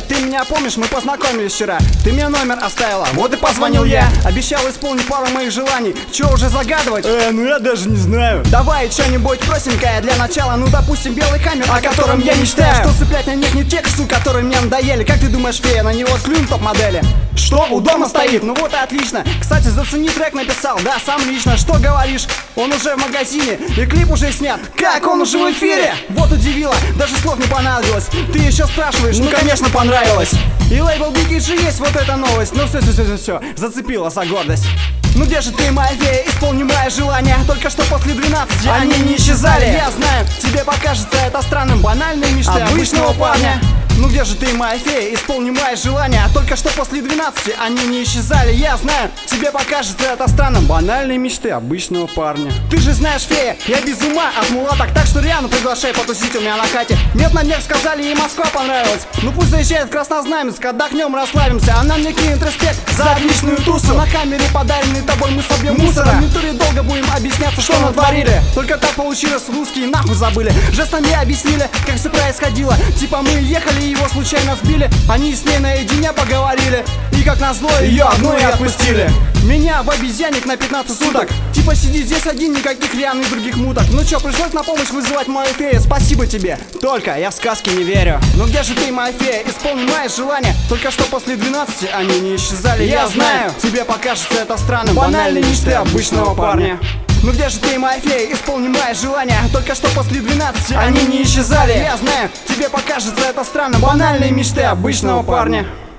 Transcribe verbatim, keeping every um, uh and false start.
ты меня помнишь, мы познакомились вчера. Ты мне номер оставила, вот и позвонил я. Обещал исполнить пару моих желаний. Че уже загадывать? Э, ну я даже не знаю. Давай что-нибудь простенькое для начала. Ну допустим белый хаммер, о котором я мечтаю. Что цеплять на них не тексты, которые мне надоели. Как ты думаешь, фея, на него склюн топ-модели? Что, у дома стоит? Ну вот и отлично. Кстати, зацени, трек написал, да, сам лично. Что говоришь? Он уже в магазине, и клип уже снят. Как, он уже в эфире? Вот удивило, даже слов не понадобилось. Ты еще спрашиваешь, ну конечно понравилось. И лейбл би кей джи есть, вот эта новость. Ну все, все, все, все, все, зацепила за гордость. Ну где же ты, моя фея, исполни мои желания. Только что после двенадцати они не исчезали. Я знаю, тебе покажется это странным, банальной мечты обычного парня. Ну где же ты, моя фея, исполни мои желания. Только что после двенадцати они не исчезали. Я знаю, тебе покажется это странным, банальные мечты обычного парня. Ты же знаешь, фея, я без ума от мулаток. Так что Риану приглашай потусить у меня на хате. Нет, на днях сказали, и Москва понравилась. Ну пусть заезжает в Краснознаменск, отдохнем, расслабимся. Она мне кинет респект за отличную тусу. На камере подаренный тобой мы собьем мусора. В натуре долго будем объясняться, что натворили. Только так получилось, русские нахуй забыли. Жестами объяснили, как все происходило. Типа мы ехали, его случайно сбили. Они с ней наедине поговорили, и как назло ее одну и отпустили. Меня в обезьянник на пятнадцать суток. Типа сиди здесь один, никаких Риан и других муток. Ну чё, пришлось на помощь вызывать мою фею. Спасибо тебе, только я в сказки не верю. Ну где же ты, моя фея, исполни мои желания. Только что после двенадцати они не исчезали. Я знаю, тебе покажется это странным, банальные мечты обычного парня. Ну где же ты, моя фея, исполни мои желания. Только что после двенадцати они не исчезали. Я знаю, тебе покажется это странным, банальные мечты обычного парня.